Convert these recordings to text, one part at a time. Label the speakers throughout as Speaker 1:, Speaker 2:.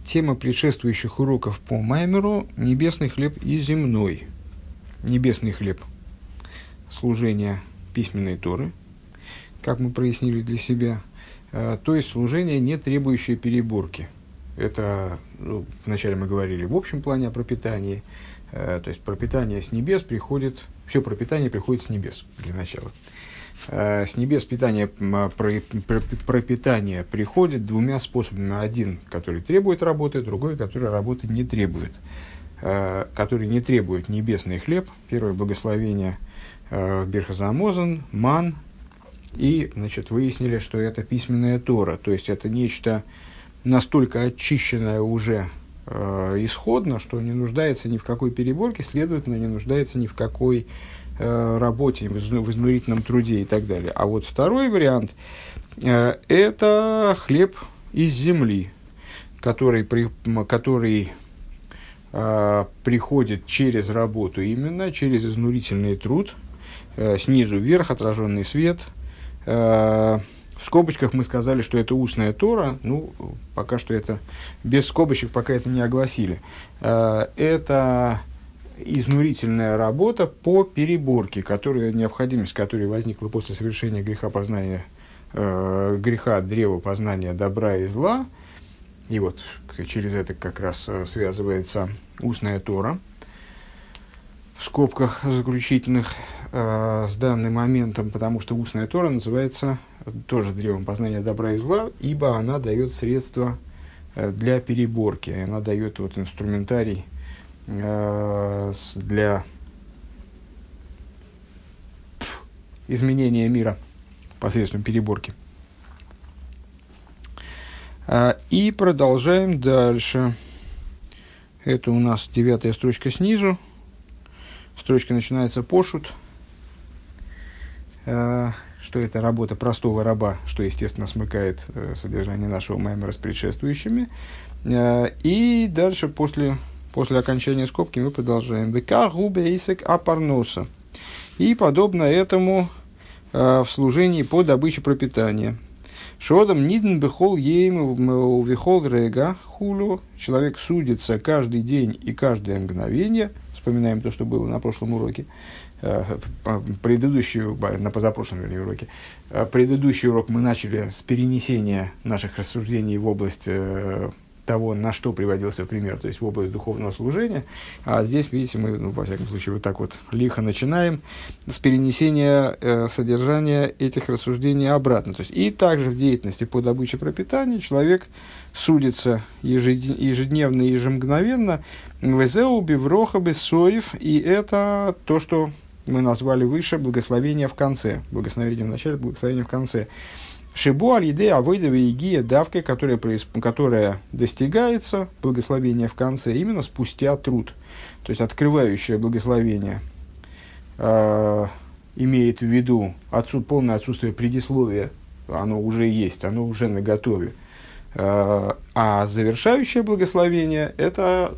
Speaker 1: Тема предшествующих уроков по Маймеру – небесный хлеб и земной. Небесный хлеб – служение письменной Торы, как мы прояснили для себя, то есть служение, не требующее переборки. Это, вначале мы говорили в общем плане о пропитании, то есть пропитание с небес приходит, все пропитание приходит с небес для начала. С небес пропитание приходит двумя способами. Один, который требует работы, другой, который работы не требует. Который не требует небесный хлеб. Первое благословение Берхазамозан, ман. И, выяснили, что это письменная Тора. То есть, это нечто настолько очищенное уже исходно, что не нуждается ни в какой переборке, следовательно, не нуждается ни в какой работе, в изнурительном труде и так далее. А вот второй вариант – это хлеб из земли, который приходит через работу, именно через изнурительный труд, снизу вверх, отраженный свет. В скобочках мы сказали, что это устная Тора, пока что это без скобочек, пока это не огласили. Это изнурительная работа по переборке, необходимость которой возникла после совершения греха древа познания добра и зла. И вот через это как раз связывается устная Тора, в скобках заключительных, с данным моментом, потому что устная Тора называется тоже древом познания добра и зла, ибо она дает средства для переборки, она дает инструментарий для изменения мира посредством переборки. И продолжаем дальше. Это у нас 9-я строчка снизу. Строчка начинается пошут. Что это работа простого раба, что, естественно, смыкает содержание нашего маймера с предшествующими. И дальше, после окончания скобки, мы продолжаем. «Века губе исек апарноса». И подобно этому в служении по добыче пропитания. «Шодам нидн бехол ейм вихол рега хулю». Человек судится каждый день и каждое мгновение. Вспоминаем то, что было на прошлом уроке. На позапрошлом уроке. Предыдущий урок мы начали с перенесения наших рассуждений в область того, на что приводился пример, то есть в область духовного служения. А здесь, видите, мы, во всяком случае, вот так вот лихо начинаем с перенесения содержания этих рассуждений обратно. То есть, и также в деятельности по добыче пропитания человек судится ежедневно и ежемгновенно. «Везеу бивроха бессоев», и это то, что мы назвали выше благословение в конце. Благословение в начале, благословение в конце. «Шибу аль-идея авойдовая игия давкой», которая достигается, благословение в конце, именно спустя труд. То есть, открывающее благословение имеет в виду полное отсутствие предисловия. Оно уже есть, оно уже наготове. А завершающее благословение – это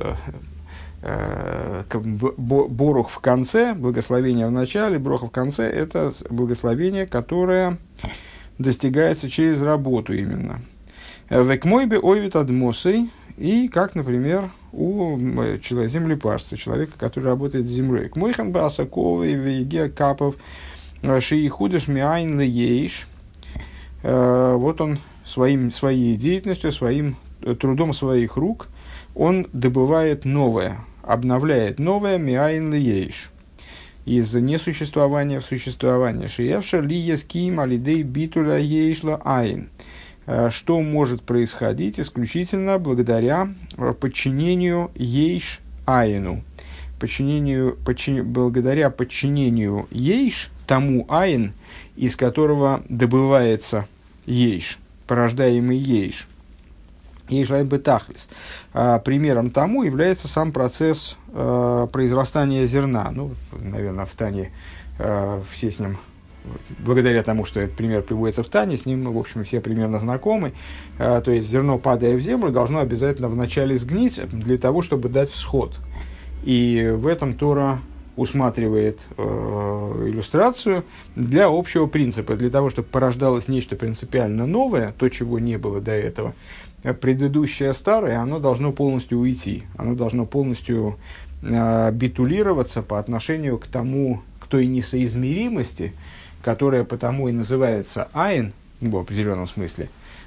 Speaker 1: борух в конце, благословение в начале, броха в конце – это благословение, которое достигается через работу именно. «Векмойбе ойвит адмосой», и как, например, у землепашца, человека, который работает с землей. «Кмойхан басаковый веге капов шиихудыш миайн леейш». Вот он своей деятельностью, своим трудом своих рук, он добывает новое, обновляет новое миайн леейш. Из несуществования в существование. Шиевша ли еским алидей битуля ейшла айн. Что может происходить исключительно благодаря подчинению ейш айну. Благодаря подчинению ейш, тому айн, из которого добывается ейш, порождаемый ейш. Ейшай бетахлис. Примером тому является сам процесс произрастания зерна. Наверное, в Тане все с ним, благодаря тому, что этот пример приводится в Тане, с ним, в общем, все примерно знакомы. То есть, зерно, падая в землю, должно обязательно вначале сгнить для того, чтобы дать всход. И в этом Тора усматривает иллюстрацию для общего принципа, для того, чтобы порождалось нечто принципиально новое, то, чего не было до этого, предыдущее старое, оно должно полностью уйти, оно должно полностью битулироваться по отношению к тому, к той несоизмеримости, которая потому и называется айн, в определенном смысле,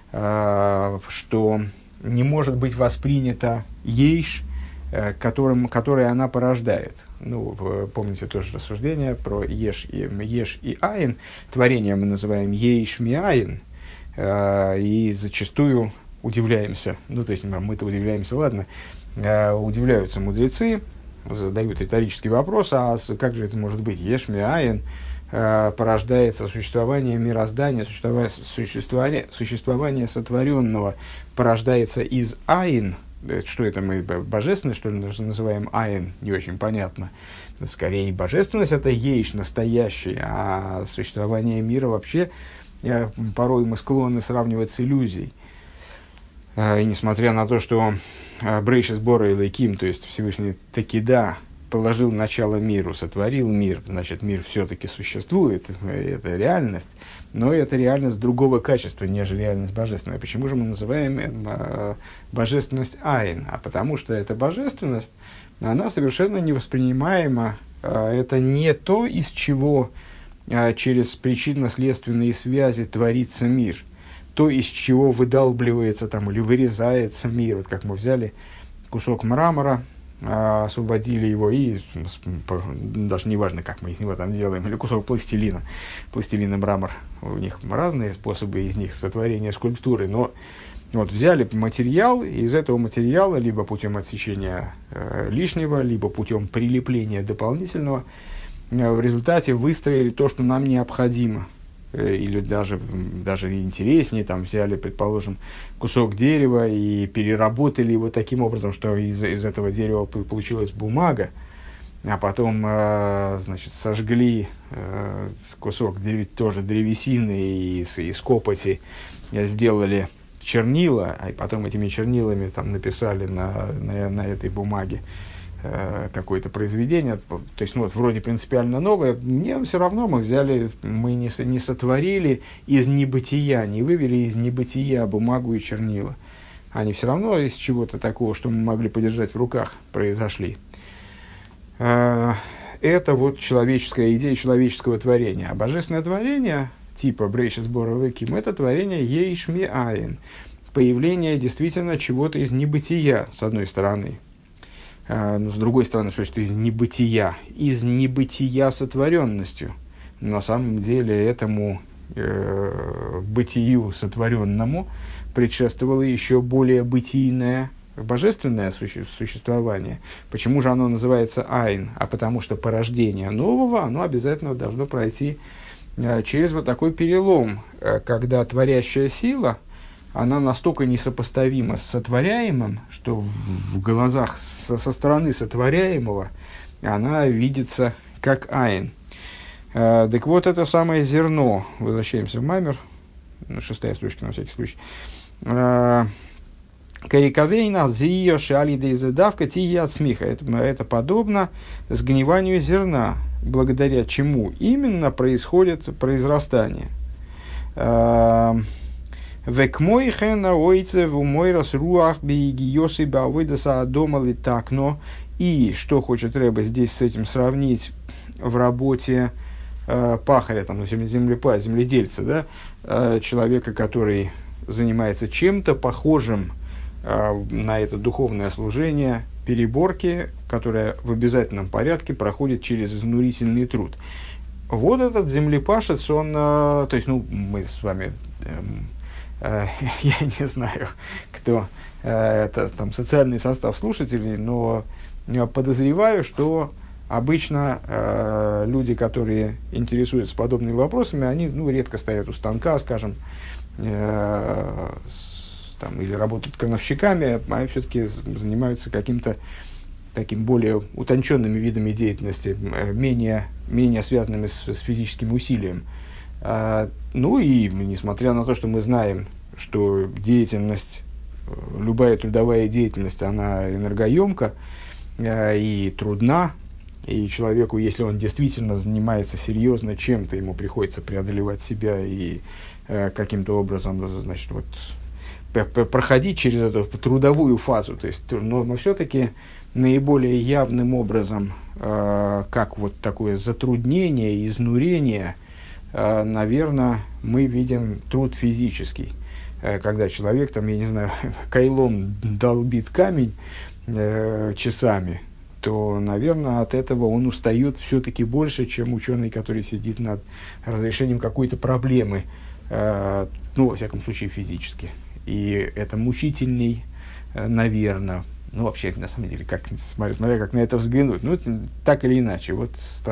Speaker 1: что не может быть воспринято ейш, которое она порождает. Ну, вы помните тоже рассуждение про еш и айн. Творение мы называем ейш ми айн, и зачастую удивляемся, ну, то есть мы-то удивляемся, ладно, удивляются мудрецы, задают риторический вопрос, а как же это может быть? Еш ми айн порождается существование мироздания, существование сотворенного порождается из айн. Что это мы, божественность, что ли, называем айн, не очень понятно. Скорее, божественность это ейш настоящий, а существование мира вообще порой мы склонны сравнивать с иллюзией. И несмотря на то, что Брейшис Бора и Лейким, то есть Всевышний таки да, положил начало миру, сотворил мир, значит, мир все-таки существует, это реальность, но это реальность другого качества, нежели реальность божественная. Почему же мы называем божественность айн? А потому что эта божественность, она совершенно невоспринимаема, это не то, из чего через причинно-следственные связи творится мир, то, из чего выдалбливается там, или вырезается мир. Вот как мы взяли кусок мрамора, освободили его, и даже не важно, как мы из него там делаем, или кусок пластилина, пластилин и мрамор, у них разные способы из них сотворения скульптуры, но вот взяли материал, и из этого материала либо путем отсечения лишнего, либо путем прилепления дополнительного, в результате выстроили то, что нам необходимо. Или даже интереснее, там взяли, предположим, кусок дерева и переработали его таким образом, что из этого дерева получилась бумага, а потом, значит, сожгли кусок тоже древесины и из копоти сделали чернила, а потом этими чернилами там написали на этой бумаге какое-то произведение, то есть, ну, вот, вроде принципиально новое, мне все равно мы взяли, мы не сотворили из небытия, не вывели из небытия бумагу и чернила. Они все равно из чего-то такого, что мы могли подержать в руках, произошли. Это вот человеческая идея человеческого творения. А божественное творение, типа Брейшис Бора Лейким, это творение ейш ми айн, появление действительно чего-то из небытия, с одной стороны. Но с другой стороны, что это из небытия сотворенностью. На самом деле этому бытию сотворенному предшествовало еще более бытийное божественное существование. Почему же оно называется айн? А потому что порождение нового, оно обязательно должно пройти через вот такой перелом, когда творящая сила, она настолько несопоставима с сотворяемым, что в глазах со стороны сотворяемого она видится как айн. Так вот, это самое зерно, возвращаемся в Маймер, 6-я строчка на всякий случай. Кариковейна зрио шалида изыдавка тия от смеха. Это подобно сгниванию зерна, благодаря чему именно происходит произрастание. Векмойхена ойце в умойрас руах бейгиосы бавыдаса адомали такно. И что хочет Рэбе здесь с этим сравнить в работе пахаря, там, земледельца, да? Человека, который занимается чем-то похожим на это духовное служение, переборки, которая в обязательном порядке проходит через изнурительный труд. Вот этот землепашец, он, то есть, ну, мы с вами... я не знаю, кто это там социальный состав слушателей, но подозреваю, что обычно люди, которые интересуются подобными вопросами, они редко стоят у станка, скажем, там, или работают крановщиками, а все-таки занимаются каким-то таким более утонченными видами деятельности, менее связанными с физическим усилием. Ну и несмотря на то, что мы знаем, что деятельность, любая трудовая деятельность, она энергоемка и трудна, и человеку, если он действительно занимается серьезно чем-то, ему приходится преодолевать себя и каким-то образом, значит, вот, проходить через эту трудовую фазу. То есть, но все-таки наиболее явным образом, как вот такое затруднение, изнурение, наверное, мы видим труд физический. Когда человек, там, я не знаю, кайлом долбит камень часами, то, наверное, от этого он устает все-таки больше, чем ученый, который сидит над разрешением какой-то проблемы, ну, во всяком случае, физически. И это мучительней, наверное. Ну, вообще, на самом деле, смотря как на это взглянуть. Ну, это, так или иначе, вот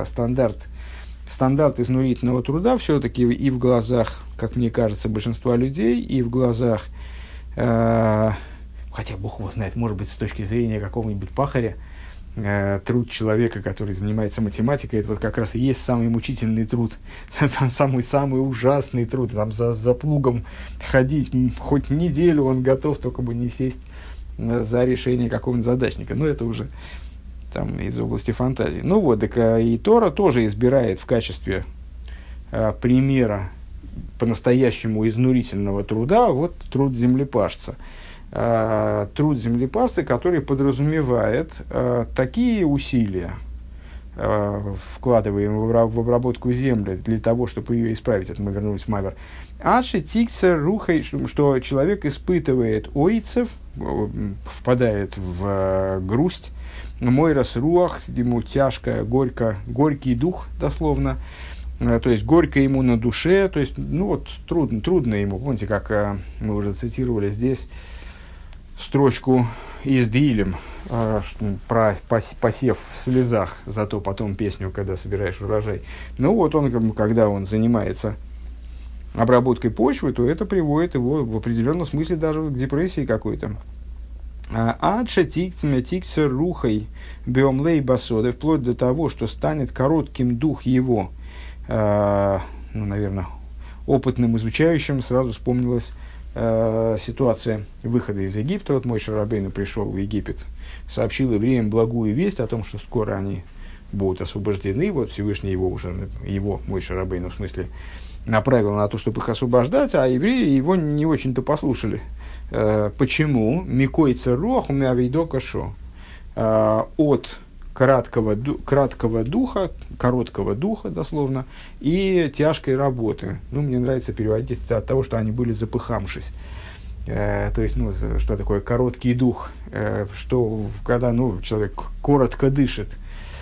Speaker 1: стандарт изнурительного труда все-таки и в глазах, как мне кажется, большинства людей, и в глазах, хотя Бог его знает, может быть, с точки зрения какого-нибудь пахаря, труд человека, который занимается математикой, это вот как раз и есть самый мучительный труд, самый ужасный труд, там за плугом ходить хоть неделю он готов, только бы не сесть за решение какого-нибудь задачника. Ну, это уже там из области фантазии. Ну вот, так и Тора тоже избирает в качестве примера по-настоящему изнурительного труда вот труд землепашца. Труд землепашца, который подразумевает такие усилия, вкладываемые в обработку земли для того, чтобы ее исправить. Это мы вернулись в Мавер. Аши тикса рухай, что человек испытывает ойцев, впадает в грусть, мойрас руах, ему тяжко, горько, горький дух, дословно, то есть горько ему на душе, то есть, ну вот, трудно ему. Помните, как мы уже цитировали здесь строчку из Дилем про посев в слезах, зато потом песню, когда собираешь урожай. Ну вот он, когда он занимается обработкой почвы, то это приводит его в определенном смысле даже к депрессии какой-то. Адша тикцер рухой биомлей басоды, вплоть до того, что станет коротким дух его, ну, наверное, опытным изучающим, сразу вспомнилась ситуация выхода из Египта. Вот Моше Рабейну пришел в Египет, сообщил евреям благую весть о том, что скоро они будут освобождены. Вот Всевышний его Моше Рабейну, в смысле, направил на то, чтобы их освобождать, а евреи его не очень-то послушали. Почему? Микойца рох умявейдо кашо. От короткого духа, дословно, и тяжкой работы. Ну, мне нравится переводить это от того, что они были запыхавшись. То есть, ну, что такое короткий дух? Что, когда, ну, человек коротко дышит,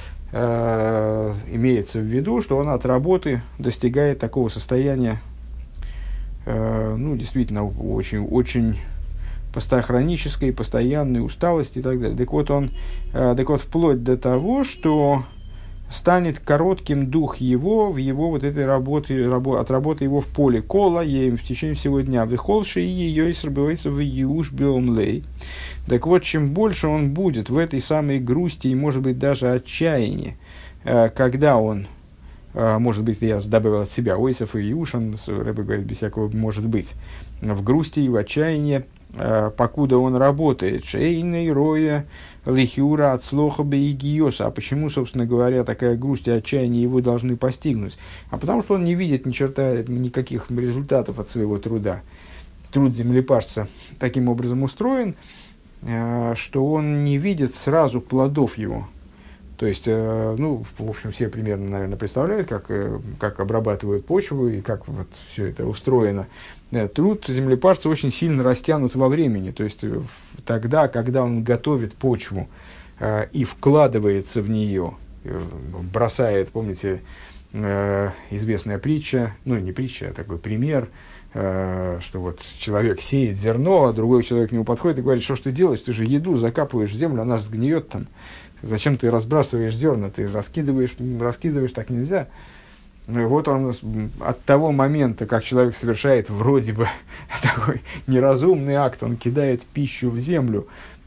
Speaker 1: имеется в виду, что он от работы достигает такого состояния, ну, действительно, очень хронической, постоянной усталости и так далее. Так вот, вплоть до того, что станет коротким дух его в его вот этой работе, от работы его в поле кола, ей в течение всего дня. Выхолши и ее и срабывается в иуш биомлей. Так вот, чем больше он будет в этой самой грусти и, может быть, даже отчаянии, когда он, может быть, я добавил от себя ойсов и иуш, он, Рэбе говорит, без всякого может быть, в грусти и в отчаянии, покуда он работает, шейный роя лихиура от слоха бейгиоса. А почему, собственно говоря, такая грусть и отчаяние его должны постигнуть? А потому что он не видит ни черта, никаких результатов от своего труда. Труд землепашца таким образом устроен, что он не видит сразу плодов его. То есть, ну, в общем, все примерно, наверное, представляют, как обрабатывают почву и как вот все это устроено. Труд землепашца очень сильно растянут во времени. То есть, тогда, когда он готовит почву и вкладывается в нее, бросает, помните, известная притча, ну, не притча, а такой пример, что вот человек сеет зерно, а другой человек к нему подходит и говорит: что ж ты делаешь, ты же еду закапываешь в землю, она же сгниет там. Зачем ты разбрасываешь зерна, ты раскидываешь, так нельзя. Вот он от того момента, как человек совершает вроде бы такой неразумный акт, он кидает пищу в землю,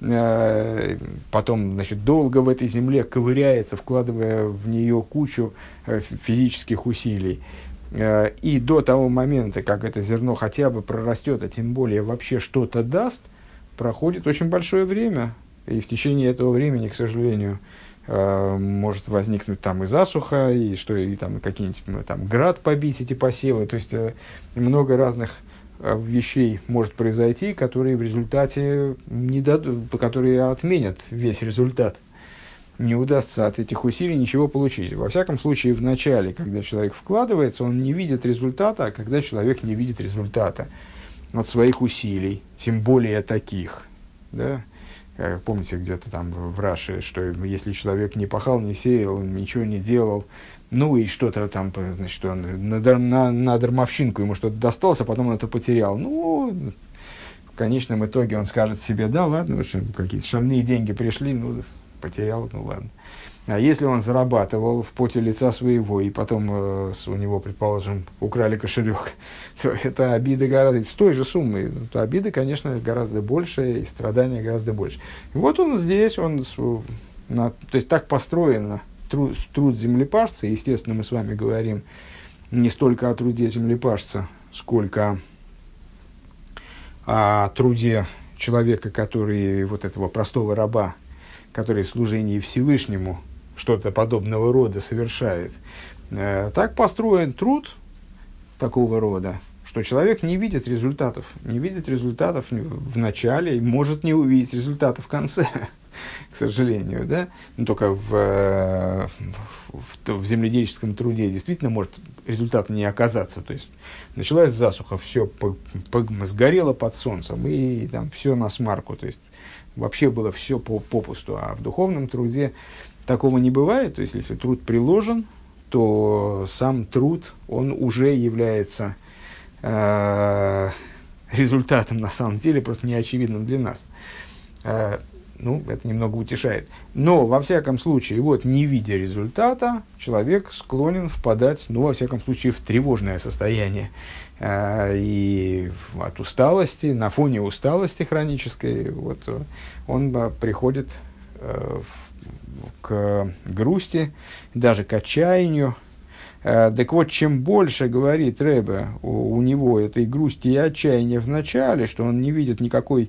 Speaker 1: потом, значит, долго в этой земле ковыряется, вкладывая в нее кучу физических усилий. И до того момента, как это зерно хотя бы прорастет, а тем более вообще что-то даст, проходит очень большое время. И в течение этого времени, к сожалению, может возникнуть там и засуха, и что и там какие-нибудь там град побить эти посевы. То есть много разных вещей может произойти, которые в результате не дадут, которые отменят весь результат. Не удастся от этих усилий ничего получить. Во всяком случае, в начале, когда человек вкладывается, он не видит результата, а когда человек не видит результата от своих усилий, тем более таких, да? Помните где-то там в Раши, что если человек не пахал, не сеял, ничего не делал, ну и что-то там, значит, он на дармовщинку ему что-то досталось, а потом он это потерял. Ну, в конечном итоге он скажет себе, да, ладно, в общем, какие-то шальные деньги пришли, ну, потерял, ну ладно. А если он зарабатывал в поте лица своего, и потом у него, предположим, украли кошелек, то это обида гораздо, с той же суммой, то обида, конечно, гораздо больше, и страдания гораздо больше. И вот он здесь, то есть так построено труд землепашца. Естественно, мы с вами говорим не столько о труде землепашца, сколько о труде человека, который, вот этого простого раба, который в служении Всевышнему что-то подобного рода совершает. Так построен труд такого рода, что человек не видит результатов в начале и может не увидеть результатов в конце, к сожалению. Да? Но только в земледельческом труде действительно может результата не оказаться. То есть началась засуха, все сгорело под солнцем, и там все на смарку. То есть вообще было все попусту. А в духовном труде такого не бывает. То есть, если труд приложен, то сам труд, он уже является результатом, на самом деле, просто неочевидным для нас. Ну, это немного утешает. Но, во всяком случае, вот, не видя результата, человек склонен впадать, ну, во всяком случае, в тревожное состояние. И от усталости, на фоне усталости хронической, вот, он приходит к грусти, даже к отчаянию. Так вот, чем больше, говорит Ребе, у него этой грусти и отчаяния в начале, что он не видит никакого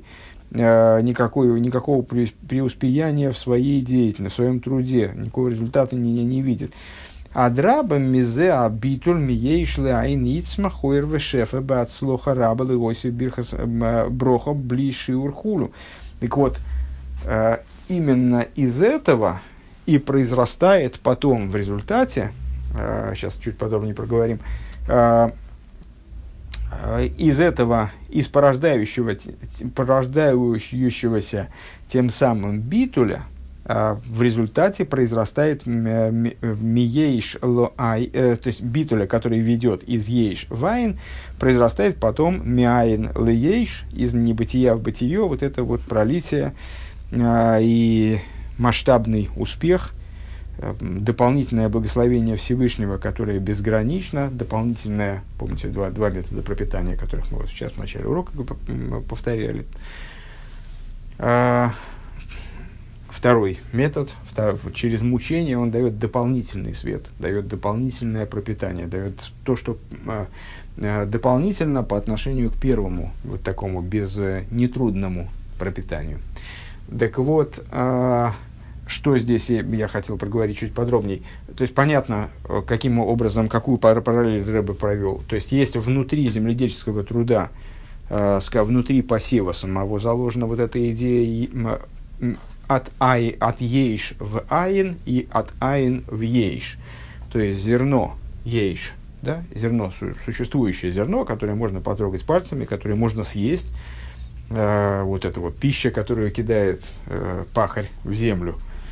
Speaker 1: преуспеяния в своей деятельности, в своем труде, никакого результата не видит. Адраба мизе абитуль миейшле айн ицма хоер вешефа бацлоха раба легоси бирхас броха блиши урхулу. Так вот, именно из этого и произрастает потом в результате, сейчас чуть подробнее проговорим, из этого, из порождающегося тем самым битуля, в результате произрастает миейш лоай, то есть битуля, который ведет из ейш в айн, произрастает потом миайн леейш, из небытия в бытие, вот это вот пролитие и масштабный успех, дополнительное благословение Всевышнего, которое безгранично, дополнительное, помните, два метода пропитания, которых мы вот сейчас в начале урока повторяли. Второй метод, через мучение он дает дополнительный свет, дает дополнительное пропитание, дает то, что дополнительно по отношению к первому, вот такому нетрудному пропитанию. Так вот, что здесь я хотел проговорить чуть подробнее. То есть, понятно, каким образом, какую параллель Ребе провел. То есть, есть внутри земледельческого труда, внутри посева самого заложена вот эта идея от ейш в айн и от айн в ейш. То есть, зерно ейш, да? Зерно, существующее зерно, которое можно потрогать пальцами, которое можно съесть. Вот эта вот пища, которую кидает пахарь в землю,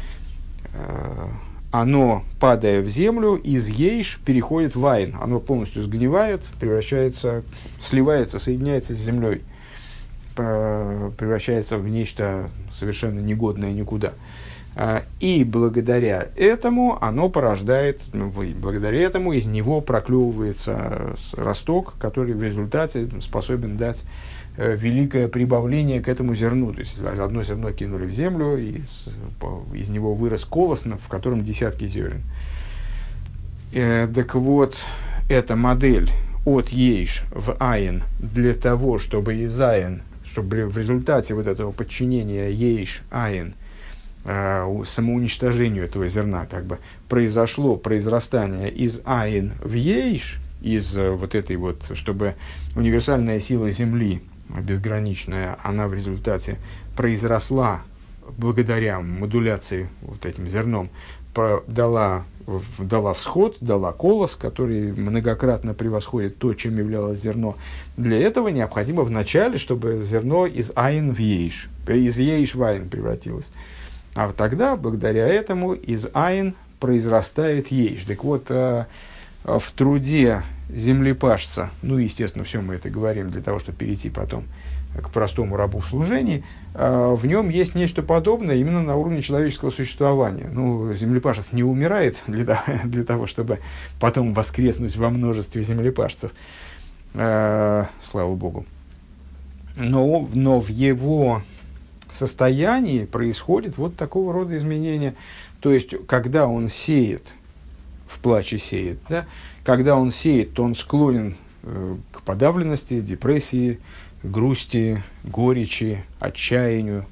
Speaker 1: оно, падая в землю, из ейш переходит в айн. Оно полностью сгнивает, превращается, сливается, соединяется с землей, превращается в нечто совершенно негодное никуда. И благодаря этому оно порождает, благодаря этому из него проклевывается росток, который в результате способен дать великое прибавление к этому зерну. То есть, одно зерно кинули в землю, и из него вырос колос, в котором десятки зерен. Так вот, эта модель от ейш в айн для того, чтобы из айн, чтобы в результате вот этого подчинения ейш айн, самоуничтожению этого зерна, как бы произошло произрастание из айн в ейш, из вот этой вот, чтобы универсальная сила Земли, безграничная, она в результате произросла благодаря модуляции вот этим зерном, дала всход, дала колос, который многократно превосходит то, чем являлось зерно. Для этого необходимо вначале, чтобы зерно из айн в ейш, из ейш в айн превратилось. А вот тогда, благодаря этому, из айн произрастает ейш. Так вот, в труде землепашца, ну, естественно, все мы это говорим для того, чтобы перейти потом к простому рабу в служении, в нем есть нечто подобное именно на уровне человеческого существования. Ну, землепашец не умирает для того, чтобы потом воскреснуть во множестве землепашцев, слава Богу. Но в его состоянии происходит вот такого рода изменения. То есть, когда он сеет, в плаче сеет, да? Когда он сеет, то он склонен к подавленности, депрессии, грусти, горечи, отчаянию.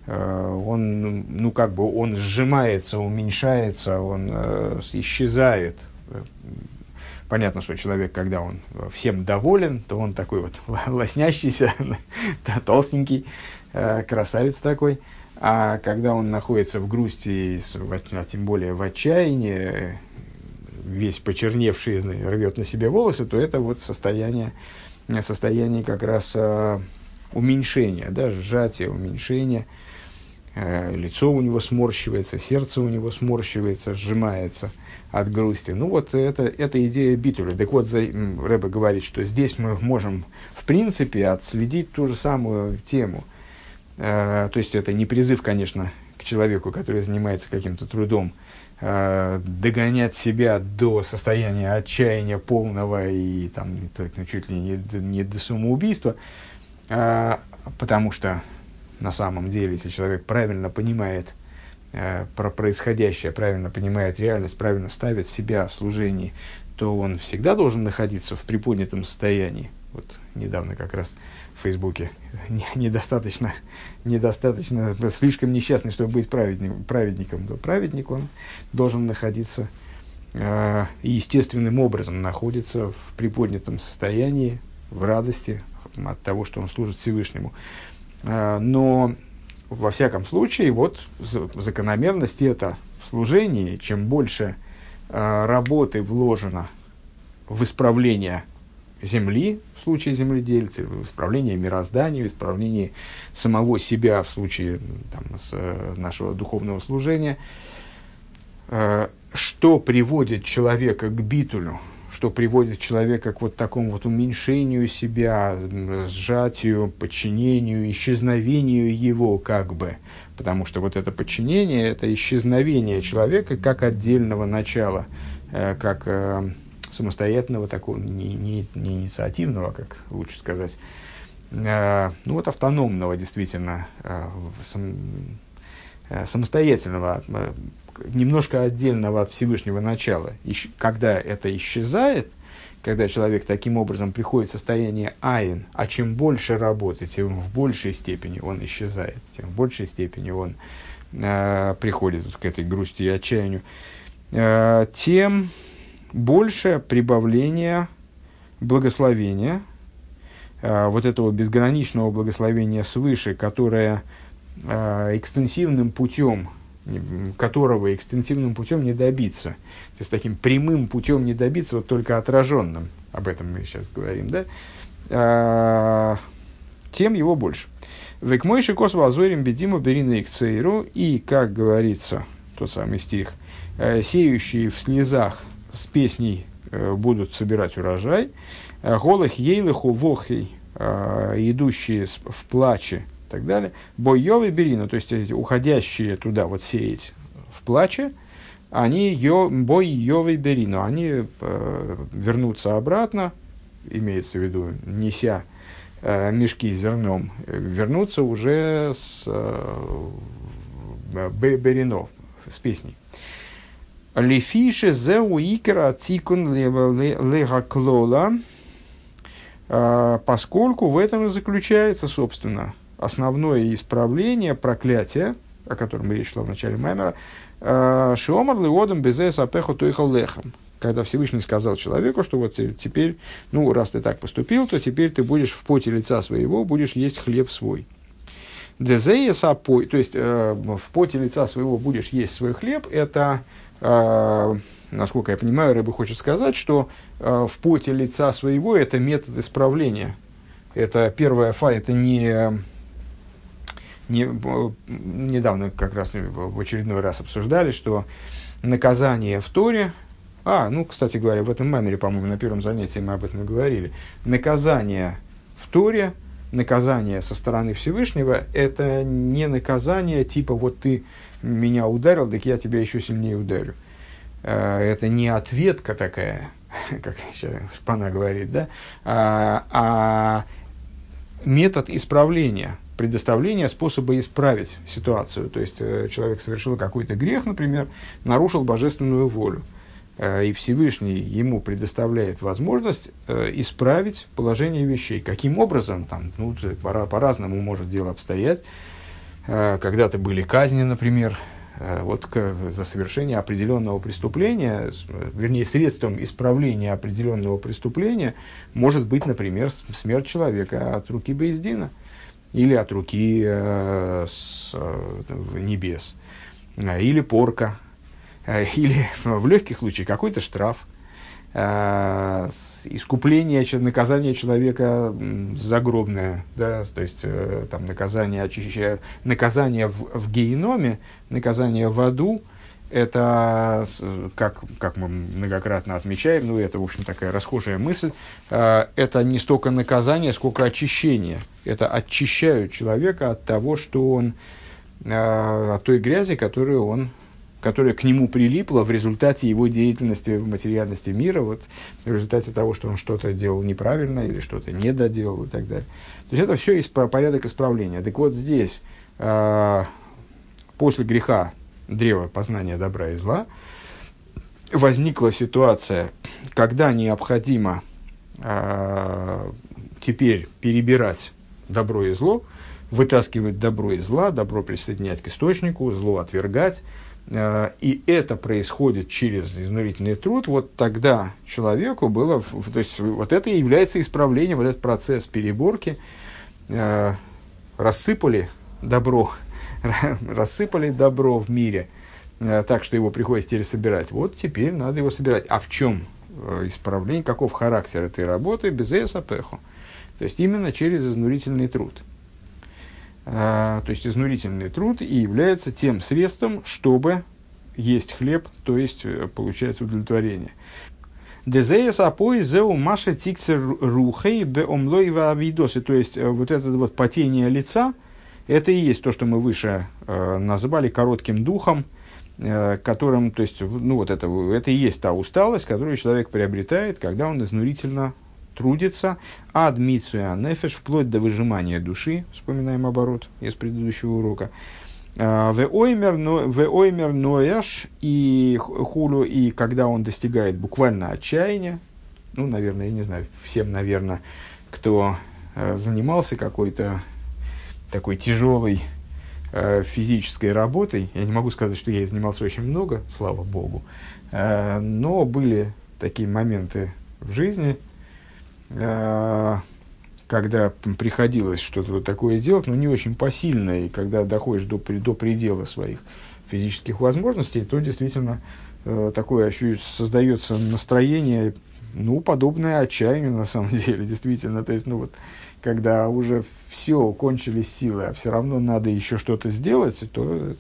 Speaker 1: Он, ну, как бы, он сжимается, уменьшается, он исчезает. Понятно, что человек, когда он всем доволен, то он такой вот лоснящийся, толстенький, красавец такой. А когда он находится в грусти, а тем более в отчаянии, весь почерневший, рвет на себе волосы, то это вот состояние как раз уменьшения, да, сжатия, уменьшения. Лицо у него сморщивается, сердце у него сморщивается, сжимается от грусти. Ну вот это идея битуля. Так вот, Ребе говорит, что здесь мы можем в принципе отследить ту же самую тему. То есть это не призыв, конечно, к человеку, который занимается каким-то трудом, догонять себя до состояния отчаяния полного и там, чуть ли не до самоубийства, потому что на самом деле, если человек правильно понимает про происходящее, правильно понимает реальность, правильно ставит себя в служении, то он всегда должен находиться в приподнятом состоянии. Вот недавно как раз в Фейсбуке недостаточно, слишком несчастный, чтобы быть праведником. Но праведник, он должен находиться, естественным образом находится в приподнятом состоянии, в радости от того, что он служит Всевышнему. Но, во всяком случае, вот закономерность это в служении, чем больше работы вложено в исправление земли, в случае земледельца, в исправлении мироздания, в исправлении самого себя в случае нашего духовного служения, что приводит человека к битулю, что приводит человека к вот такому вот уменьшению себя, сжатию, подчинению, исчезновению его как бы. Потому что вот это подчинение, это исчезновение человека как отдельного начала, как самостоятельного, такого, не инициативного, как лучше сказать, ну вот автономного, действительно, самостоятельного, немножко отдельного от Всевышнего начала. Когда это исчезает, когда человек таким образом приходит в состояние айн, а чем больше работы, тем в большей степени он исчезает, тем в большей степени он приходит вот к этой грусти и отчаянию, тем больше прибавление благословения, вот этого безграничного благословения свыше, которое экстенсивным путем, которого экстенсивным путем не добиться. То есть таким прямым путем не добиться, вот только отраженным, об этом мы сейчас говорим, да, тем его больше. Век мойши косва азорим бедима берина икцейру, и, как говорится, тот самый стих, сеющие в слезах с песней будут собирать урожай, голых ейлыху вохей, идущие в плаче, и так далее, бой йовы берина, то есть эти уходящие туда вот сеять в плаче, они бой йовы берину, они вернутся обратно, имеется в виду, неся мешки с зерном, вернутся уже с берино, с песней. Лефише зеу икера цикун легаклола, поскольку в этом и заключается, собственно, основное исправление проклятия, о котором речь шла в начале Маймера, шиомар леодам безэс апеху тойхал лехам. когда Всевышний сказал человеку, что вот теперь, ну, раз ты так поступил, то теперь ты будешь в поте лица своего, будешь есть хлеб свой. Дезея сапой, то есть в поте лица своего будешь есть свой хлеб, это, насколько я понимаю, Ребе хочет сказать, что в поте лица своего это метод исправления. Это первая это недавно как раз в очередной раз обсуждали, что наказание в Торе, ну, кстати говоря, в этом меморе, по-моему, на первом занятии мы об этом и говорили, наказание в Торе, наказание со стороны Всевышнего, это не наказание типа вот ты меня ударил, так я тебя еще сильнее ударю. Это не ответка такая, как сейчас Шпана говорит, да, а метод исправления, предоставления способа исправить ситуацию. То есть человек совершил какой-то грех, например, нарушил божественную волю. И Всевышний ему предоставляет возможность исправить положение вещей. Каким образом? Там, ну, по-разному может дело обстоять. Когда-то были казни, например, вот за совершение определенного преступления, вернее, средством исправления определенного преступления может быть, например, смерть человека от руки бейс-дина или от руки небес, или порка, или в легких случаях какой-то штраф, искупление, наказание человека загробное, да, то есть там наказание в гееноме, наказание в аду, это, как мы многократно отмечаем, ну, это, в общем, такая расхожая мысль, это не столько наказание, сколько очищение. Это очищают человека от того, что он, от той грязи, которая к нему прилипла в результате его деятельности в материальности мира, вот, в результате того, что он что-то делал неправильно или что-то не доделал и так далее. То есть это все порядок исправления. Так вот здесь, после греха древа познания добра и зла, возникла ситуация, когда необходимо теперь перебирать добро и зло, вытаскивать добро из зла, добро присоединять к источнику, зло отвергать. И это происходит через изнурительный труд, вот тогда человеку было, то есть вот это и является исправлением, вот этот процесс переборки, рассыпали добро в мире, так что его приходится теперь собирать. Вот теперь надо его собирать. А в чем исправление, каков характер этой работы? Безэсапеху. То есть именно через изнурительный труд. То есть изнурительный труд и является тем средством, чтобы есть хлеб, то есть получается удовлетворение. Дезеяс апой зеу маша тикцер рухей бе омлоева авидосы. То есть вот это вот потение лица, это и есть то, что мы выше назвали коротким духом, которым, то есть, ну вот это и есть та усталость, которую человек приобретает, когда он изнурительно трудится, адмицуя нефеш, вплоть до выжимания души, вспоминаем оборот из предыдущего урока, веоймер нояш и хулю, и когда он достигает буквально отчаяния, ну, наверное, я не знаю, всем, наверное, кто занимался какой-то такой тяжелой физической работой, я не могу сказать, что я занимался очень много, слава Богу, но были такие моменты в жизни, когда приходилось что-то вот такое делать, но не очень посильно, и когда доходишь до предела своих физических возможностей, то действительно такое создается настроение, ну, подобное отчаянию на самом деле, действительно, то есть, ну вот, когда уже все, кончились силы, а все равно надо еще что-то сделать, то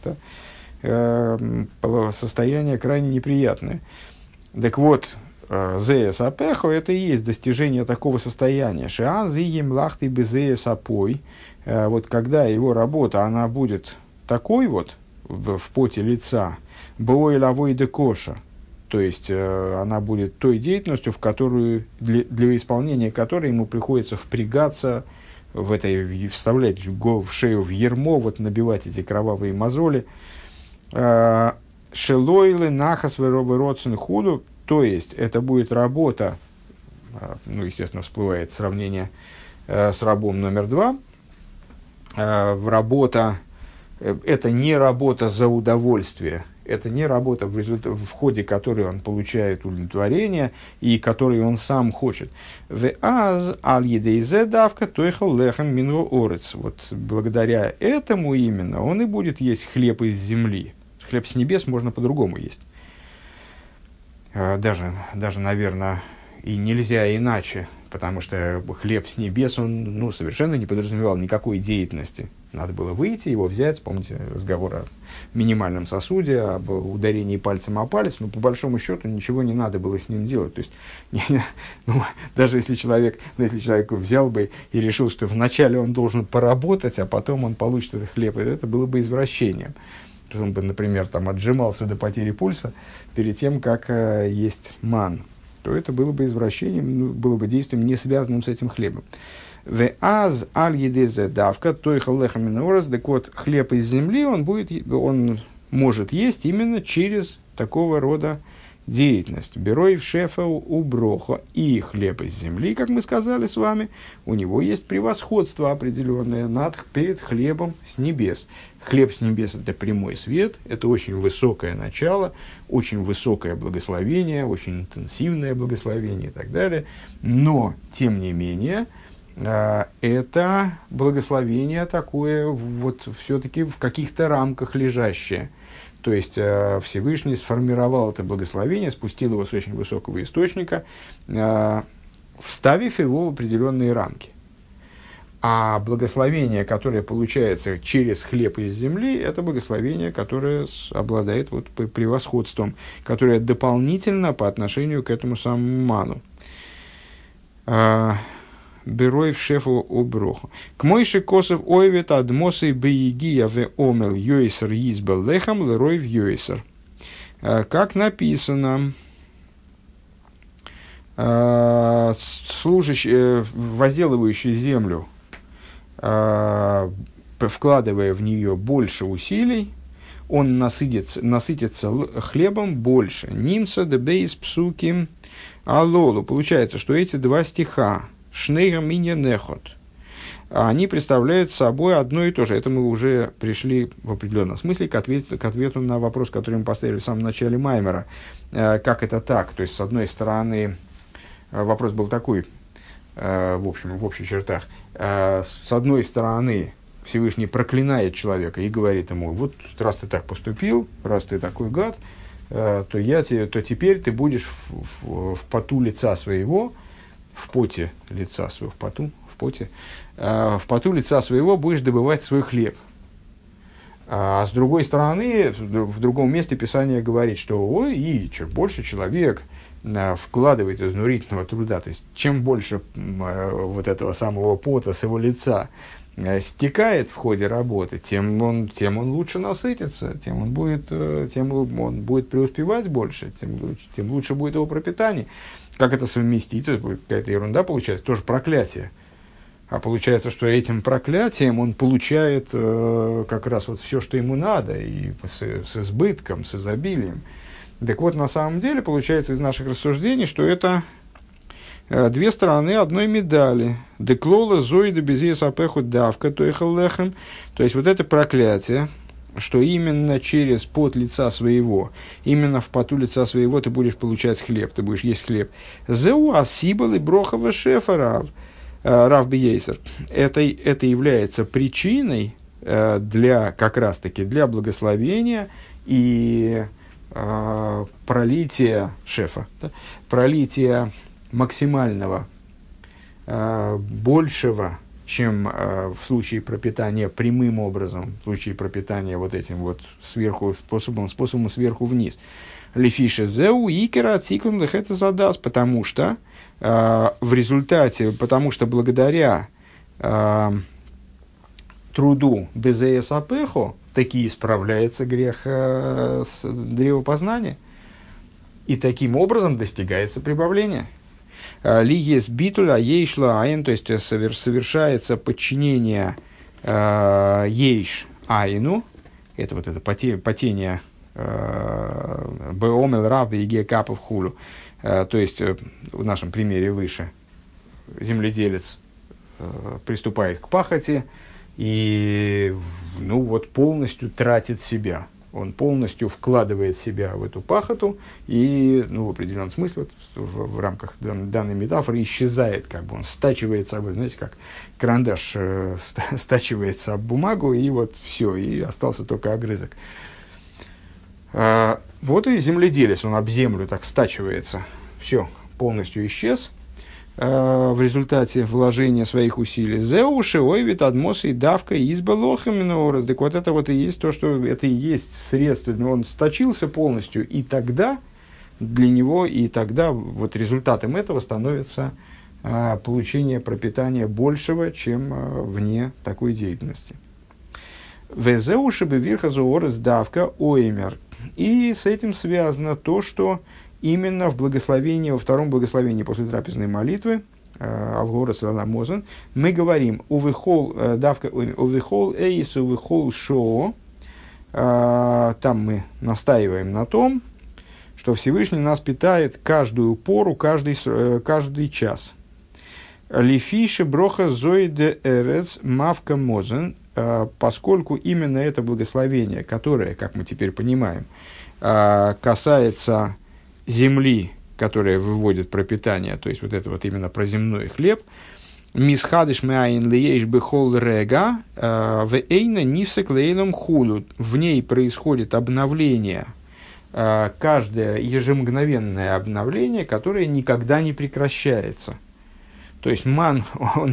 Speaker 1: это состояние крайне неприятное. Так вот, зеес апехо, это и есть достижение такого состояния. Шиан зием лахты безеес апой. Вот когда его работа, она будет такой вот, в поте лица, бой лавой де коша, то есть она будет той деятельностью, в которую, для исполнения которой ему приходится впрягаться, вставлять в шею в ярмо, вот набивать эти кровавые мозоли. Шелойлы нахас вероцен худу. То есть, это будет работа, ну, естественно, всплывает сравнение с рабом номер 2, работа это не работа за удовольствие, это не работа, в ходе которой он получает удовлетворение и которой он сам хочет. Вот благодаря этому именно он и будет есть хлеб из земли. Хлеб с небес можно по-другому есть. Даже, наверное, и нельзя иначе, потому что хлеб с небес, он совершенно не подразумевал никакой деятельности. Надо было выйти, его взять, помните разговор о минимальном сосуде, об ударении пальцем о палец, но по большому счету ничего не надо было с ним делать. То есть, даже если человек взял бы и решил, что вначале он должен поработать, а потом он получит этот хлеб, это было бы извращением. Он бы, например, отжимался до потери пульса перед тем, как есть ман, то это было бы извращением, было бы действием, не связанным с этим хлебом. Так вот, хлеб из земли он может есть именно через такого рода деятельность. Берой в шефа у броха. И хлеб из земли, как мы сказали с вами, у него есть превосходство определенное перед хлебом с небес. Хлеб с небес – это прямой свет, это очень высокое начало, очень высокое благословение, очень интенсивное благословение и так далее. Но, тем не менее, это благословение такое все-таки в каких-то рамках лежащее. То есть Всевышний сформировал это благословение, спустил его с очень высокого источника, вставив его в определенные рамки. А благословение, которое получается через хлеб из земли, это благословение, которое обладает превосходством, которое дополнительно по отношению к этому самому ману. Берой в шефу оброху. К мойши косов ойвет адмосы бейгия в омел йойсер избел лехам лерой в йойсер. Как написано, служащий, возделывающий землю, вкладывая в нее больше усилий, он насытится хлебом больше. Нимса де бейс псуки алолу. Получается, что эти два стиха Шнейгам минья нехот, они представляют собой одно и то же. Это мы уже пришли в определенном смысле к ответу на вопрос, который мы поставили в самом начале Маймера. Как это так? То есть, с одной стороны, вопрос был такой, в общих чертах. С одной стороны, Всевышний проклинает человека и говорит ему: вот раз ты так поступил, раз ты такой гад, то теперь ты будешь в поту лица своего, в поте лица своего, в поту лица своего будешь добывать свой хлеб. А с другой стороны, в другом месте Писание говорит, что чем больше человек вкладывает изнурительного труда, то есть чем больше вот этого самого пота с его лица стекает в ходе работы, тем он лучше насытится, тем он будет преуспевать больше, тем лучше будет его пропитание. Как это совместить? То есть какая-то ерунда получается, тоже проклятие. А получается, что этим проклятием он получает как раз все, что ему надо, и с избытком, с изобилием. Так вот, на самом деле, получается из наших рассуждений, что это две стороны одной медали. Деклола зоида безес апеху давка тоихал лехем. То есть, вот это проклятие, что именно через пот лица своего, именно в поту лица своего ты будешь получать хлеб, ты будешь есть хлеб. Зеу асибал и брохова шефа рав бейсер. Это является причиной как раз-таки для благословения и пролития шефа, да? Пролития максимального, большего, чем в случае пропитания прямым образом, в случае пропитания вот этим вот сверху, способом сверху вниз. Лефиша зеу икера цикун лехета задас, потому что в результате, потому что благодаря труду безеесапехо таки исправляется грех с древопознания, и таким образом достигается прибавление. Лиес битуля ейшла айн, то есть совершается подчинение ейш айну, это вот это потение беомел рав и гекапов хулю, то есть в нашем примере выше земледелец приступает к пахоте и ну, вот, полностью тратит себя. Он полностью вкладывает себя в эту пахоту и, ну, в определенном смысле, вот, в рамках данной метафоры, исчезает, как бы он стачивается об, знаете, как карандаш стачивается об бумагу, и вот все, и остался только огрызок. Вот и земледелец, он об землю так стачивается, все, полностью исчез в результате вложения своих усилий. Зеуши, ойвит, адмосы и давка, изба лохаминорос. Так вот это вот и есть то, что это и есть средство. Он сточился полностью, и тогда для него, и тогда вот результатом этого становится получение пропитания большего, чем вне такой деятельности. Везеуши бы вирхазуорос давка оймер. И с этим связано то, что именно в благословении, во втором благословении после трапезной молитвы, Алгорас Ранамозен, мы говорим «Увихол эйс, увихол шоо». Там мы настаиваем на том, что Всевышний нас питает каждую пору, каждый час. «Лифише броха зоиде эрец мавка мозен», поскольку именно это благословение, которое, как мы теперь понимаем, касается земли, которая выводит пропитание, то есть вот это вот именно про земной хлеб, «Мисхадыш мяин лееш бехол рега, вейна нифсек лейном хулу». В ней происходит обновление, каждое ежемгновенное обновление, которое никогда не прекращается. То есть ман,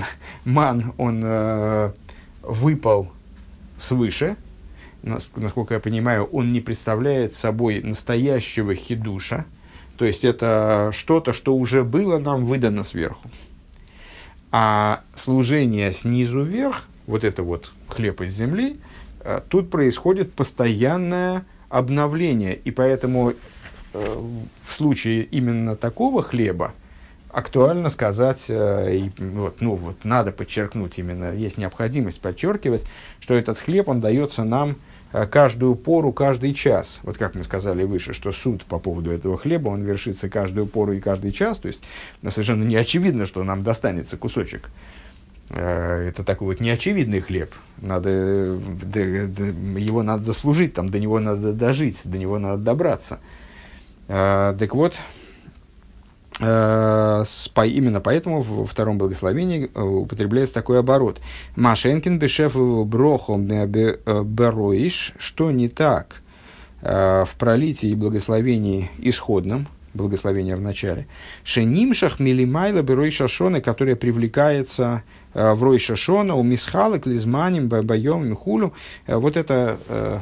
Speaker 1: он выпал свыше, насколько я понимаю, он не представляет собой настоящего хидуша, то есть это что-то, что уже было нам выдано сверху. А служение снизу вверх, вот это вот хлеб из земли, тут происходит постоянное обновление. И поэтому в случае именно такого хлеба актуально сказать, надо подчеркнуть именно, есть необходимость подчеркивать, что этот хлеб, он дается нам каждую пору, каждый час. Вот как мы сказали выше, что суд по поводу этого хлеба, он вершится каждую пору и каждый час, то есть совершенно не очевидно, что нам достанется кусочек. Это такой вот неочевидный хлеб. Его надо заслужить, там, до него надо дожить, до него надо добраться. Так вот, именно поэтому во втором благословении употребляется такой оборот. Машенкин бешеф брохом бероиш, что не так в пролитии и благословении исходном, благословение в начале. Шенимшах милимайла берой шашоны, которое привлекается в рой шашона, у мисхала клизманим байом михулю. Вот это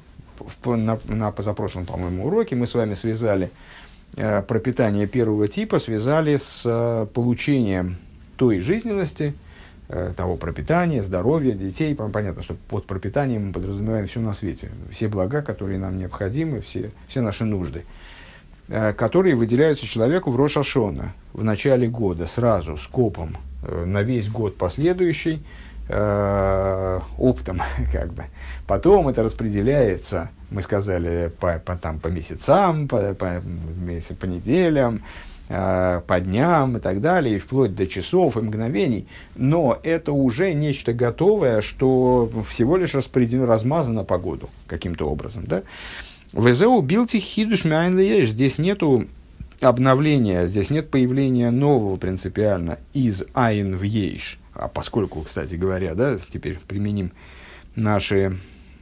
Speaker 1: на позапрошлом, по-моему, уроке мы с вами связали пропитание первого типа, связали с получением той жизненности, того пропитания, здоровья, детей. Понятно, что под пропитанием мы подразумеваем все на свете, все блага, которые нам необходимы, все наши нужды, которые выделяются человеку в рош ха-шана, в начале года, сразу, скопом, на весь год последующий, оптом, как бы. Потом это распределяется, мы сказали, по месяцам, по неделям, по дням и так далее, и вплоть до часов и мгновений. Но это уже нечто готовое, что всего лишь размазано по году каким-то образом. Да? Везеу билти хидуш мяйн лееш. Здесь нету обновления, здесь нет появления нового принципиально из айн в ейш. А поскольку, кстати говоря, да, теперь применим наши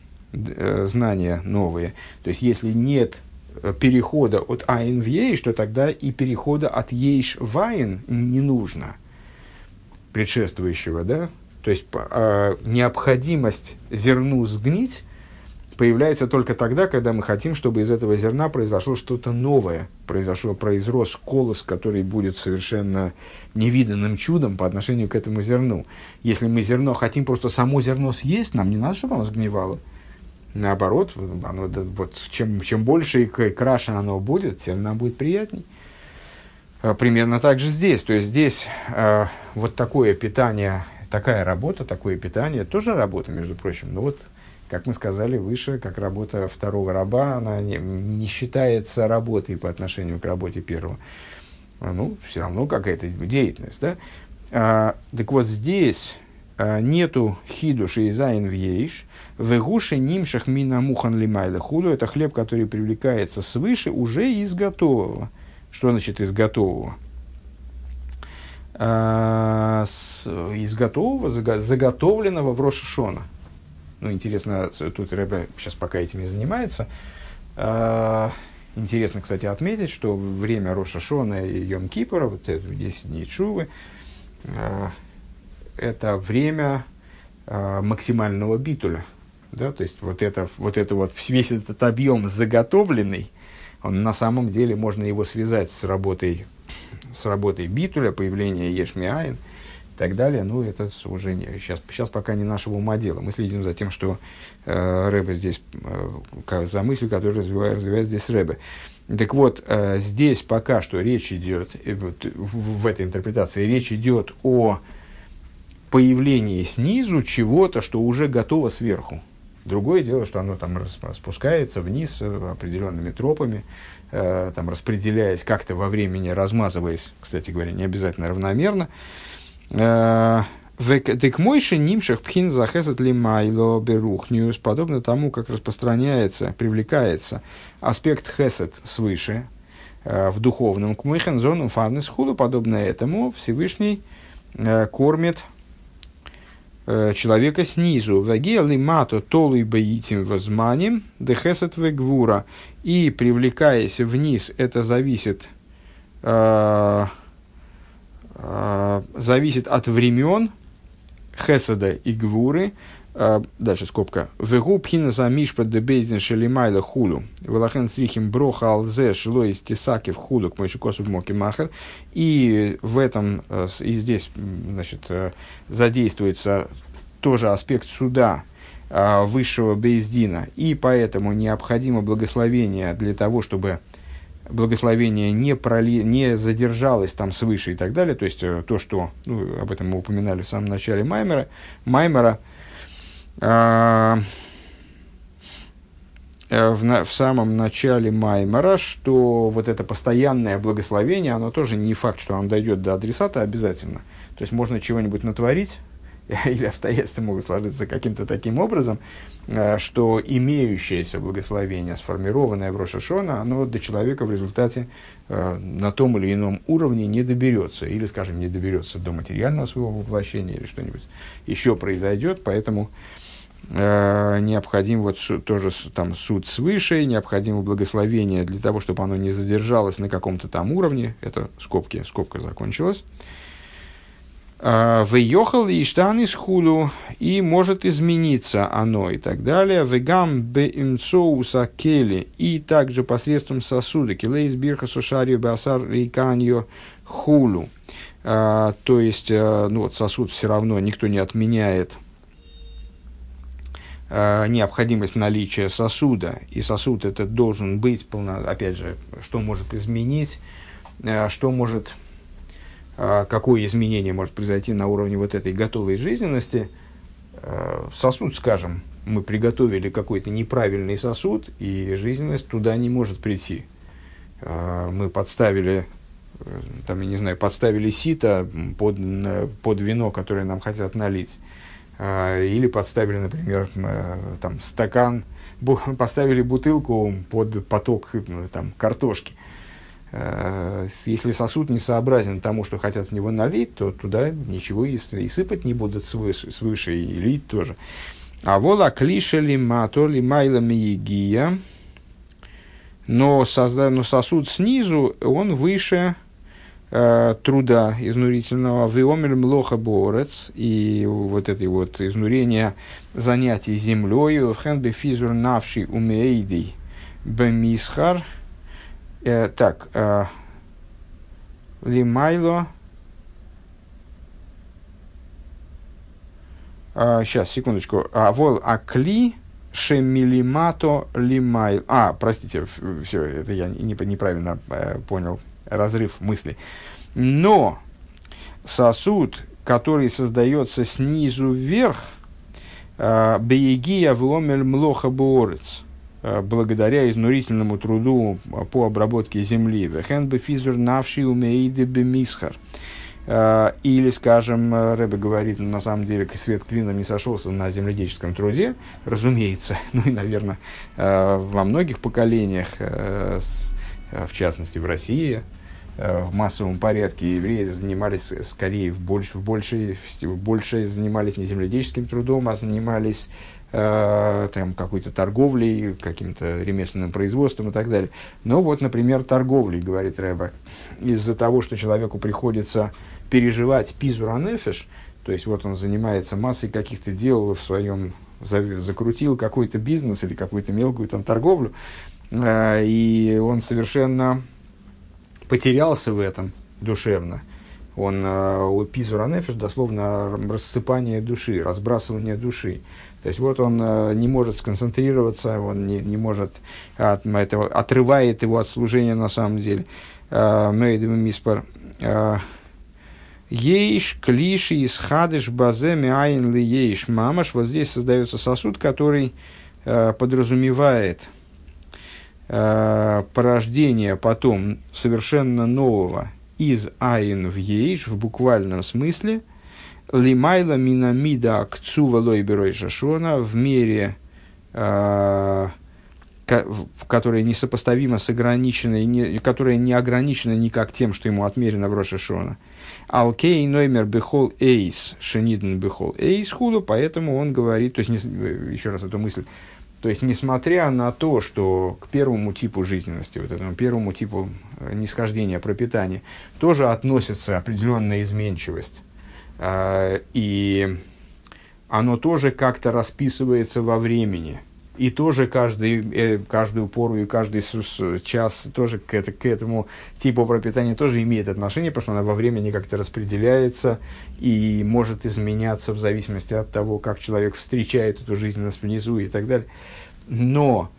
Speaker 1: знания новые, то есть если нет перехода от айн в ейш, то тогда и перехода от ейш в айн не нужно, предшествующего, да? То есть необходимость зерну сгнить появляется только тогда, когда мы хотим, чтобы из этого зерна произошло что-то новое, произрос колос, который будет совершенно невиданным чудом по отношению к этому зерну. Если мы хотим просто само зерно съесть, нам не надо, чтобы оно сгнивало. Наоборот, чем больше и краше оно будет, тем нам будет приятней. Примерно так же здесь. То есть здесь вот такое питание, такая работа, такое питание, тоже работа, между прочим. Но вот, как мы сказали выше, как работа второго раба, она не считается работой по отношению к работе первого. Все равно какая-то деятельность. Да? Так вот здесь нету хидуши и зайн вейш, вегуши нимшах мина мухан лимайла худу. Это хлеб, который привлекается свыше уже из готового. Что значит из готового? Из готового, заготовленного в Рош ха-Шана. Ну, интересно, тут Ребе сейчас пока этим не занимается. Интересно, кстати, отметить, что время Рош ха-Шана и Йом-Кипура, вот это 10 дней Тшувы, это время максимального битуля. Да? То есть, весь этот объем заготовленный, он, на самом деле можно его связать с работой битуля, появления еш-ми-айн и так далее. Ну, это уже сейчас пока не нашего ума дело. Мы следим за тем, что Ребе здесь, за мыслью, которую развивает здесь Ребе. Так вот, здесь пока что речь идет, в этой интерпретации речь идет о появлении снизу чего-то, что уже готово сверху. Другое дело, что оно там спускается вниз определенными тропами, там, распределяясь как-то во времени, размазываясь, кстати говоря, не обязательно равномерно. Тек мойши нимшах пхин захесет ли майло берухниус, подобно тому, как распространяется, привлекается аспект хесет свыше в духовном кмойхен зону фарнес худу, подобно этому Всевышний кормит человека снизу. Вагели мато толуй боитим возманим дехесет вегвура. И привлекаясь вниз, это зависит от времен хеседа и гвуры. Дальше скобка. Вегу пхина за мишпад де бейзден шелимайла хулу. Велахен срихим броха алзе шилой из тесаки в хулу к мойши косу моки махер. И в этом, и здесь, значит, задействуется тоже аспект суда высшего бейздина. И поэтому необходимо благословение для того, чтобы благословение не задержалось там свыше и так далее. То есть то, что, об этом мы упоминали в самом начале Маймера, в самом начале Маймера, что вот это постоянное благословение, оно тоже не факт, что оно дойдет до адресата обязательно. То есть можно чего-нибудь натворить, или обстоятельства могут сложиться каким-то таким образом, что имеющееся благословение, сформированное в Рош ха-Шана, оно до человека в результате на том или ином уровне не доберется. Или, скажем, не доберется до материального своего воплощения, или что-нибудь еще произойдет. Поэтому необходим тоже там суд свыше, необходимо благословение для того, чтобы оно не задержалось на каком-то там уровне. Это скобка закончилась. Выехал и штаны с хулу, и может измениться оно, и так далее. Вегам беимцоуса кели, и также посредством сосуда, келейс бирха сушарию басар рейканью хулу. То есть, сосуд все равно никто не отменяет необходимость наличия сосуда, и сосуд этот должен быть, опять же, что может изменить, какое изменение может произойти на уровне вот этой готовой жизненности. Сосуд, скажем, мы приготовили какой-то неправильный сосуд, и жизненность туда не может прийти. Мы подставили сито под вино, которое нам хотят налить. Или подставили, например, стакан, поставили бутылку под поток картошки. Если сосуд не сообразен тому, что хотят в него налить, то туда ничего и сыпать не будут свыше, и лить тоже. А вола клишели матоли майла миегия, но сосуд снизу, он выше труда изнурительного, виомер млоха борец, и вот это вот изнурение занятий землей, в хенбе физур навший умеидей бемисхар. Так, лимайло. Сейчас, секундочку. Вол акли шемилимато лимайл. Простите, все, это я неправильно понял разрыв мысли. Но сосуд, который создается снизу вверх, беегия вомель млоха боорец, благодаря изнурительному труду по обработке земли. Или, скажем, Рэбе говорит, на самом деле свет клином не сошелся на земледельческом труде, разумеется, ну и, наверное, во многих поколениях, в частности в России, в массовом порядке евреи занимались скорее больше занимались не земледельческим трудом, а занимались там, какой-то торговлей, каким-то ремесленным производством и так далее. Но вот, например, торговлей, говорит Рэбе, из-за того, что человеку приходится переживать пизур нефеш, то есть вот он занимается массой каких-то дел в своем, закрутил какой-то бизнес или какую-то мелкую там торговлю, и он совершенно потерялся в этом душевно. Он пизур нефеш, дословно рассыпание души, разбрасывание души. То есть вот он не может сконцентрироваться, он не может, отрывает его от служения на самом деле. Миспар. Ейш, клиши, исхадыш, базе, мяйн, ли ейш, мамаш. Вот здесь создается сосуд, который подразумевает порождение потом совершенно нового из айн в ейш, в буквальном смысле, лимайла минамида кцува лойберой шашона, в мере, которая несопоставима с ограниченной, которая не ограничена никак тем, что ему отмерено в Рош ха-Шана. Алкей ноймер бехол эйс, шенидн бехол эйс хулу, поэтому он говорит, то есть, еще раз эту мысль, то есть, несмотря на то, что к первому типу жизненности, вот этому первому типу нисхождения, пропитания, тоже относится определенная изменчивость, и оно тоже как-то расписывается во времени, и тоже каждую пору и каждый час тоже к этому типу пропитания тоже имеет отношение, потому что она во времени как-то распределяется и может изменяться в зависимости от того, как человек встречает эту жизненность внизу и так далее. Но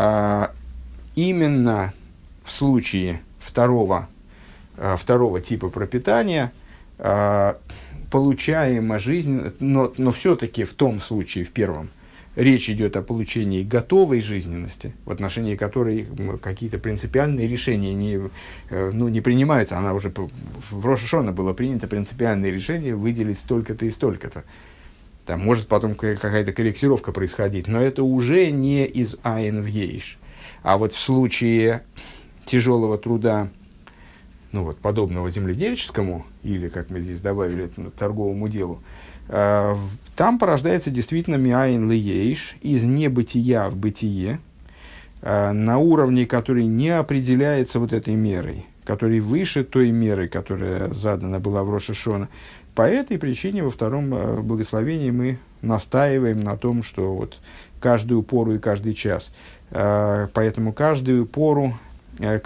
Speaker 1: именно в случае второго типа пропитания получаема жизнь, но все-таки в том случае, в первом, речь идет о получении готовой жизненности, в отношении которой какие-то принципиальные решения не принимаются. Она уже в Рош ха-Шана было принято принципиальное решение выделить столько-то и столько-то. Там может потом какая-то корректировка происходить, но это уже не из айн в ейш. А вот в случае тяжелого труда, подобного земледельческому, или, как мы здесь добавили, торговому делу, там порождается действительно миайн лиейш, из небытия в бытие, на уровне, который не определяется вот этой мерой, который выше той меры, которая задана была в Рош ха-Шана. По этой причине во втором благословении мы настаиваем на том, что вот каждую пору и каждый час, поэтому каждую пору, в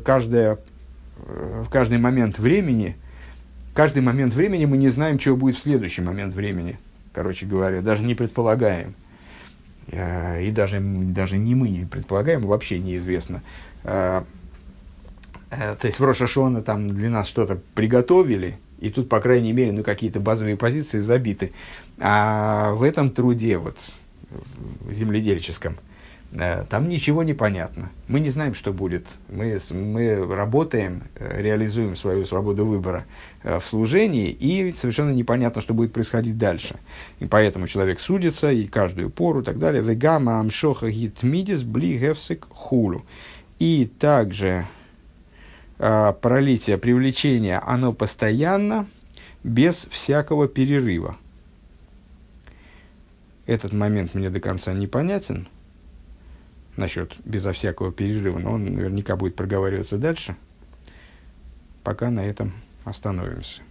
Speaker 1: каждый момент времени мы не знаем, что будет в следующий момент времени, короче говоря, даже не предполагаем. И даже не мы не предполагаем, вообще неизвестно. То есть в Рош ха-Шана там для нас что-то приготовили, и тут, по крайней мере, какие-то базовые позиции забиты. А в этом труде, земледельческом, там ничего не понятно. Мы не знаем, что будет. Мы работаем, реализуем свою свободу выбора в служении, и совершенно непонятно, что будет происходить дальше. И поэтому человек судится, и каждую пору, и так далее. «Вегама амшоха гитмидис бли гефсек хулу». И также пролитие, привлечение, оно постоянно, без всякого перерыва. Этот момент мне до конца непонятен, насчет безо всякого перерыва, но он наверняка будет проговариваться дальше. Пока на этом остановимся.